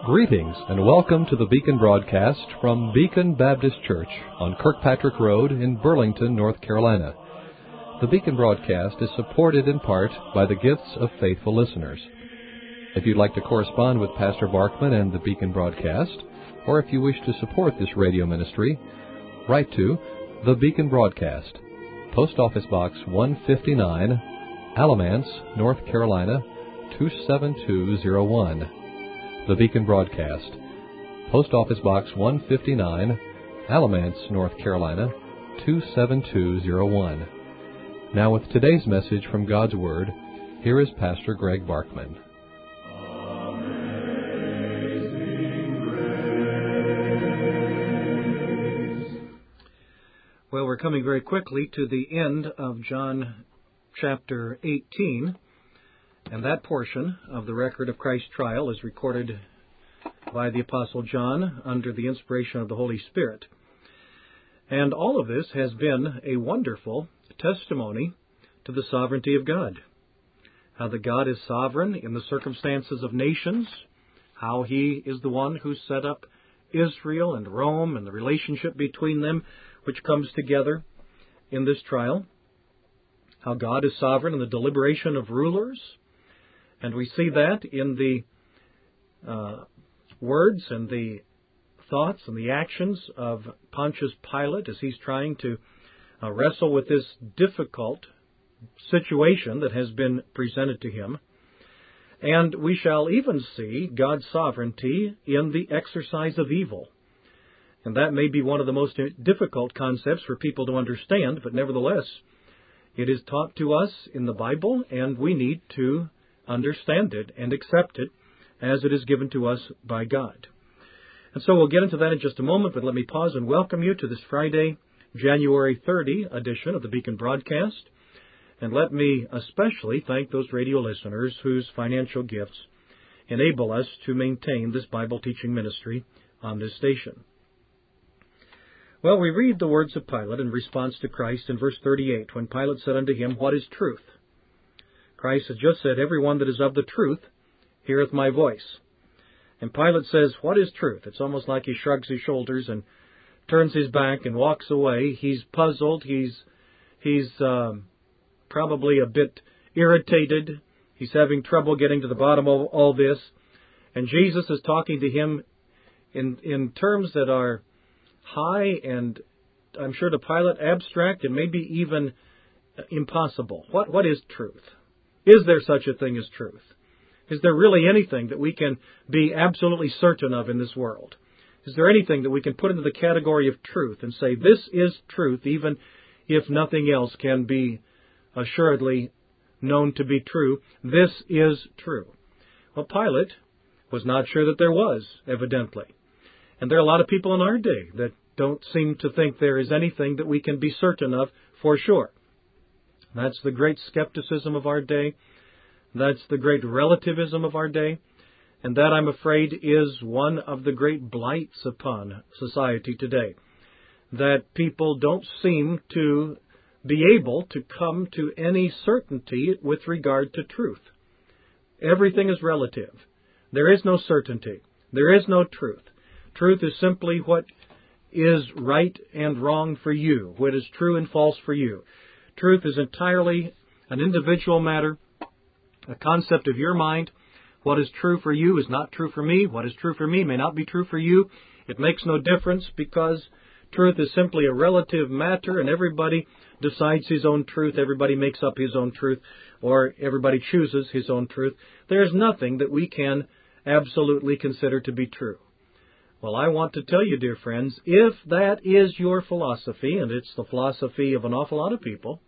Greetings and welcome to the Beacon broadcast from Beacon Baptist Church on Kirkpatrick Road in Burlington, North Carolina. The Beacon broadcast is supported in part by the gifts of faithful listeners. If you'd like to correspond with Pastor Barkman and the Beacon broadcast, or if you wish to support this radio ministry, write to The Beacon Broadcast, Post Office Box 159, Alamance, North Carolina 27201. The Beacon Broadcast, Post Office Box 159, Alamance, North Carolina 27201. Now with today's message from God's Word, here is Pastor Greg Barkman. Well, we're coming very quickly to the end of John chapter 18, and that portion of the record of Christ's trial is recorded by the Apostle John under the inspiration of the Holy Spirit. And all of this has been a wonderful testimony to the sovereignty of God. How that God is sovereign in the circumstances of nations, how He is the one who set up Israel and Rome and the relationship between them which comes together in this trial, how God is sovereign in the deliberation of rulers. And we see that in the words and the thoughts and the actions of Pontius Pilate as he's trying to wrestle with this difficult situation that has been presented to him. And we shall even see God's sovereignty in the exercise of evil. And that may be one of the most difficult concepts for people to understand, but nevertheless, it is taught to us in the Bible, and we need to understand it and accept it as it is given to us by God. And so we'll get into that in just a moment, but let me pause and welcome you to this Friday, January 30 edition of the Beacon Broadcast. And let me especially thank those radio listeners whose financial gifts enable us to maintain this Bible teaching ministry on this station. Well, we read the words of Pilate in response to Christ in verse 38, when Pilate said unto him, What is truth? Christ has just said, Every one that is of the truth heareth my voice. And Pilate says, What is truth? It's almost like he shrugs his shoulders and turns his back and walks away. He's puzzled. He's probably a bit irritated. He's having trouble getting to the bottom of all this. And Jesus is talking to him in terms that are high and, I'm sure to Pilate, abstract and maybe even impossible. What is truth? Is there such a thing as truth? Is there really anything that we can be absolutely certain of in this world? Is there anything that we can put into the category of truth and say, this is truth, even if nothing else can be assuredly known to be true? This is true. Well, Pilate was not sure that there was, evidently. And there are a lot of people in our day that don't seem to think there is anything that we can be certain of for sure. That's the great skepticism of our day. That's the great relativism of our day. And that, I'm afraid, is one of the great blights upon society today. That people don't seem to be able to come to any certainty with regard to truth. Everything is relative. There is no certainty. There is no truth. Truth is simply what is right and wrong for you, what is true and false for you. Truth is entirely an individual matter, a concept of your mind. What is true for you is not true for me. What is true for me may not be true for you. It makes no difference because truth is simply a relative matter and everybody decides his own truth. Everybody makes up his own truth, or everybody chooses his own truth. There is nothing that we can absolutely consider to be true. Well, I want to tell you, dear friends, if that is your philosophy, and it's the philosophy of an awful lot of people,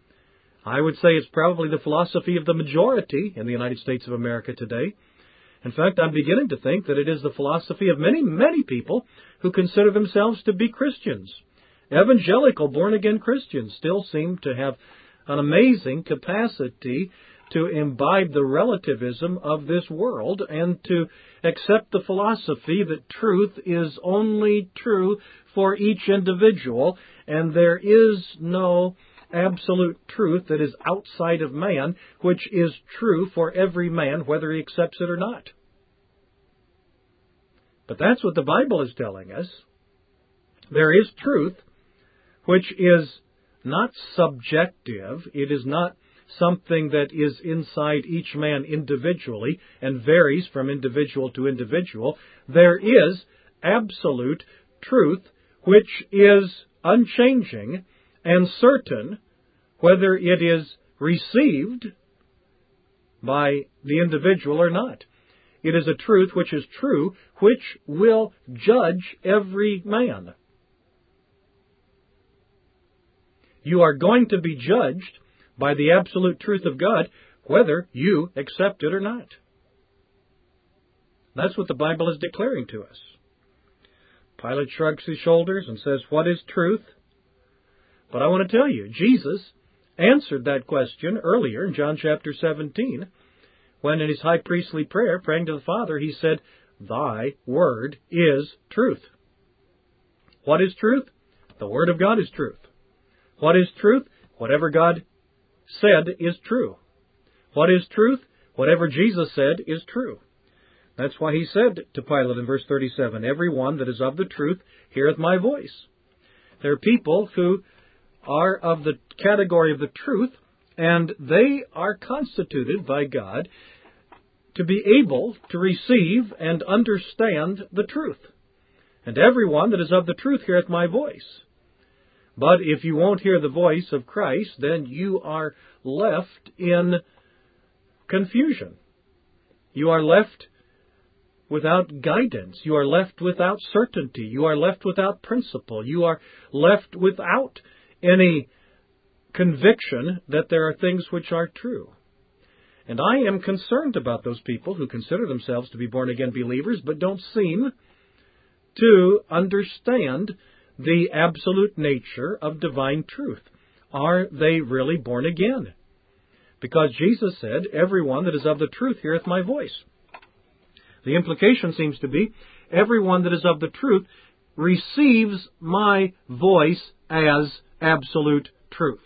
I would say it's probably the philosophy of the majority in the United States of America today. In fact, I'm beginning to think that it is the philosophy of many, many people who consider themselves to be Christians. Evangelical, born-again Christians still seem to have an amazing capacity to imbibe the relativism of this world and to accept the philosophy that truth is only true for each individual, and there is no absolute truth that is outside of man, which is true for every man, whether he accepts it or not. But that's what the Bible is telling us. There is truth, which is not subjective. It is not something that is inside each man individually and varies from individual to individual. There is absolute truth, which is unchanging and certain, whether it is received by the individual or not. It is a truth which is true, which will judge every man. You are going to be judged by the absolute truth of God, whether you accept it or not. That's what the Bible is declaring to us. Pilate shrugs his shoulders and says, "What is truth?" But I want to tell you, Jesus answered that question earlier in John chapter 17, when in his high priestly prayer, praying to the Father, he said, "Thy word is truth." What is truth? The Word of God is truth. What is truth? Whatever God said is true. What is truth? Whatever Jesus said is true. That's why he said to Pilate in verse 37, "Every one that is of the truth heareth my voice." There are people who are of the category of the truth, and they are constituted by God to be able to receive and understand the truth. And every one that is of the truth heareth my voice. But if you won't hear the voice of Christ, then you are left in confusion. You are left without guidance. You are left without certainty. You are left without principle. You are left without any conviction that there are things which are true. And I am concerned about those people who consider themselves to be born-again believers, but don't seem to understand the absolute nature of divine truth. Are they really born again? Because Jesus said, "Every one that is of the truth heareth my voice." The implication seems to be, everyone that is of the truth receives my voice as absolute truth.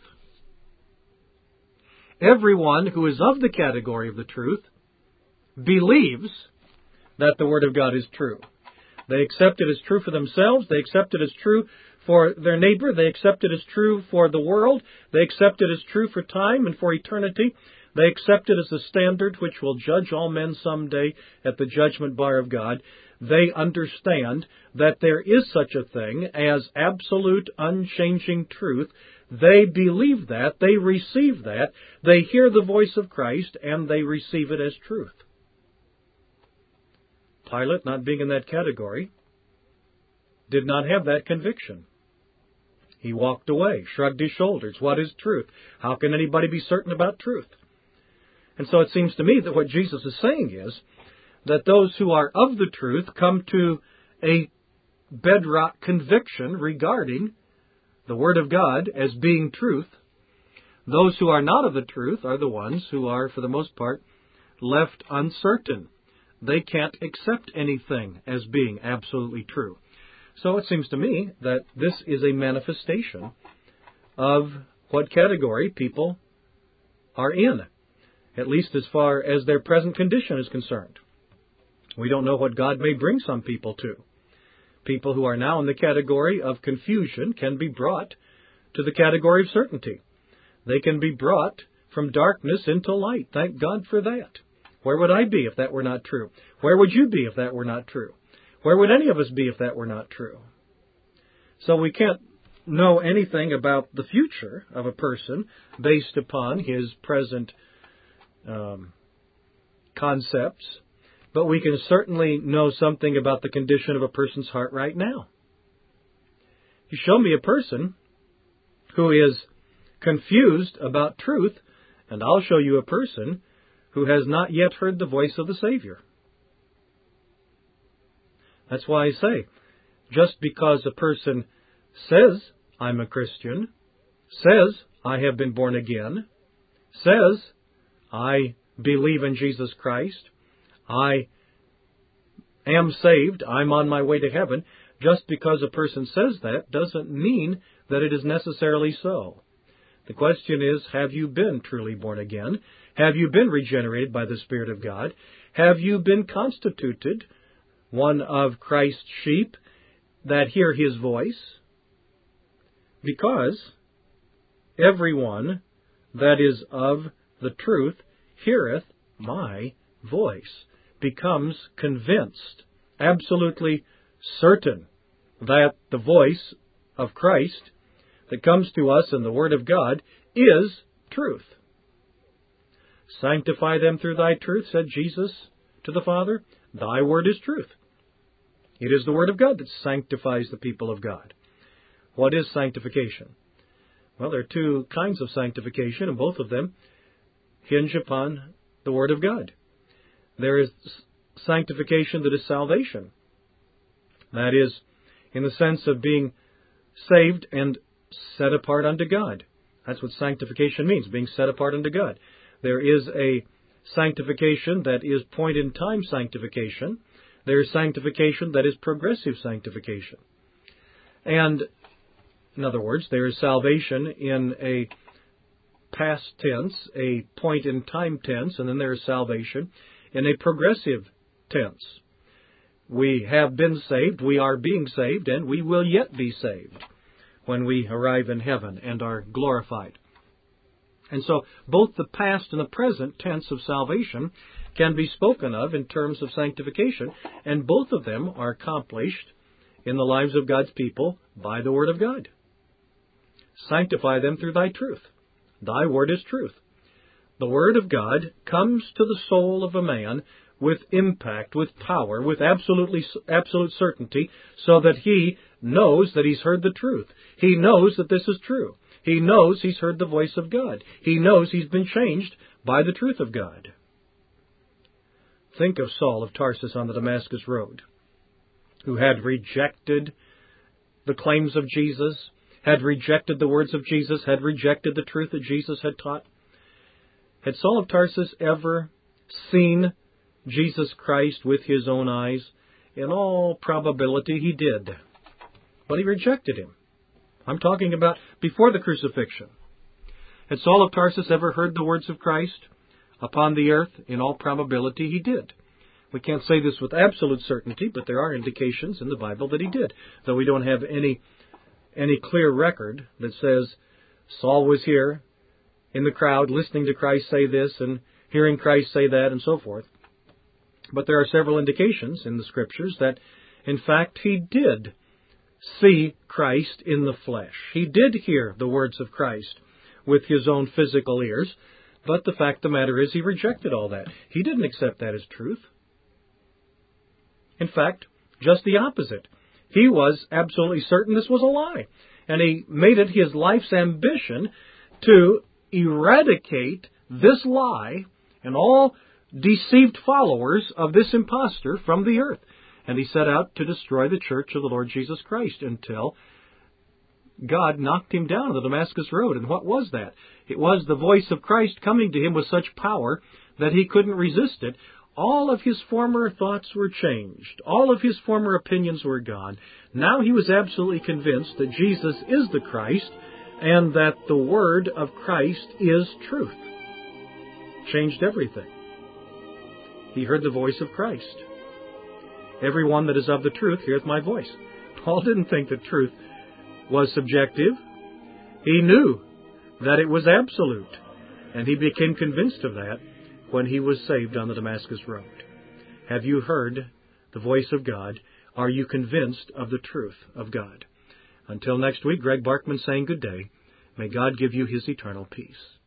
Everyone who is of the category of the truth believes that the Word of God is true. They accept it as true for themselves. They accept it as true for their neighbor. They accept it as true for the world. They accept it as true for time and for eternity. They accept it as the standard which will judge all men someday at the judgment bar of God. They understand that there is such a thing as absolute, unchanging truth. They believe that. They receive that. They hear the voice of Christ, and they receive it as truth. Pilate, not being in that category, did not have that conviction. He walked away, shrugged his shoulders. What is truth? How can anybody be certain about truth? And so it seems to me that what Jesus is saying is that those who are of the truth come to a bedrock conviction regarding the Word of God as being truth. Those who are not of the truth are the ones who are, for the most part, left uncertain. They can't accept anything as being absolutely true. So it seems to me that this is a manifestation of what category people are in, at least as far as their present condition is concerned. We don't know what God may bring some people to. People who are now in the category of confusion can be brought to the category of certainty. They can be brought from darkness into light. Thank God for that. Where would I be if that were not true? Where would you be if that were not true? Where would any of us be if that were not true? So we can't know anything about the future of a person based upon his present concepts, but we can certainly know something about the condition of a person's heart right now. You show me a person who is confused about truth, and I'll show you a person who has not yet heard the voice of the Savior. That's why I say, just because a person says, "I'm a Christian," says, "I have been born again," says, "I believe in Jesus Christ, I am saved, I'm on my way to heaven," just because a person says that doesn't mean that it is necessarily so. The question is, have you been truly born again? Have you been regenerated by the Spirit of God? Have you been constituted one of Christ's sheep that hear his voice? Because everyone that is of the truth heareth my voice, becomes convinced, absolutely certain that the voice of Christ that comes to us in the Word of God is truth. Sanctify them through thy truth, said Jesus to the Father. Thy word is truth. It is the Word of God that sanctifies the people of God. What is sanctification? Well, there are two kinds of sanctification, and both of them hinge upon the Word of God. There is sanctification that is salvation. That is, in the sense of being saved and set apart unto God. That's what sanctification means, being set apart unto God. There is a sanctification that is point-in-time sanctification. There is sanctification that is progressive sanctification. And, in other words, there is salvation in a past tense, a point-in-time tense, and then there is salvation in a progressive tense. We have been saved, we are being saved, and we will yet be saved when we arrive in heaven and are glorified. And so both the past and the present tense of salvation can be spoken of in terms of sanctification, and both of them are accomplished in the lives of God's people by the Word of God. Sanctify them through thy truth. Thy word is truth. The Word of God comes to the soul of a man with impact, with power, with absolute certainty, so that he knows that he's heard the truth. He knows that this is true. He knows he's heard the voice of God. He knows he's been changed by the truth of God. Think of Saul of Tarsus on the Damascus Road, who had rejected the claims of Jesus, had rejected the words of Jesus, had rejected the truth that Jesus had taught. Had Saul of Tarsus ever seen Jesus Christ with his own eyes? In all probability, he did. But he rejected him. I'm talking about before the crucifixion. Had Saul of Tarsus ever heard the words of Christ upon the earth? In all probability, he did. We can't say this with absolute certainty, but there are indications in the Bible that he did, though we don't have any clear record that says Saul was here in the crowd listening to Christ say this and hearing Christ say that and so forth. But there are several indications in the Scriptures that, in fact, he did see Christ in the flesh. He did hear the words of Christ with his own physical ears, but the fact of the matter is he rejected all that. He didn't accept that as truth. In fact, just the opposite. He was absolutely certain this was a lie, and he made it his life's ambition to eradicate this lie and all deceived followers of this impostor from the earth. And he set out to destroy the church of the Lord Jesus Christ until God knocked him down on the Damascus Road. And what was that? It was the voice of Christ coming to him with such power that he couldn't resist it. All of his former thoughts were changed. All of his former opinions were gone. Now he was absolutely convinced that Jesus is the Christ and that the Word of Christ is truth. Changed everything. He heard the voice of Christ. Everyone that is of the truth heareth my voice. Paul didn't think that truth was subjective. He knew that it was absolute, and he became convinced of that when he was saved on the Damascus Road. Have you heard the voice of God? Are you convinced of the truth of God? Until next week, Greg Barkman saying good day. May God give you His eternal peace.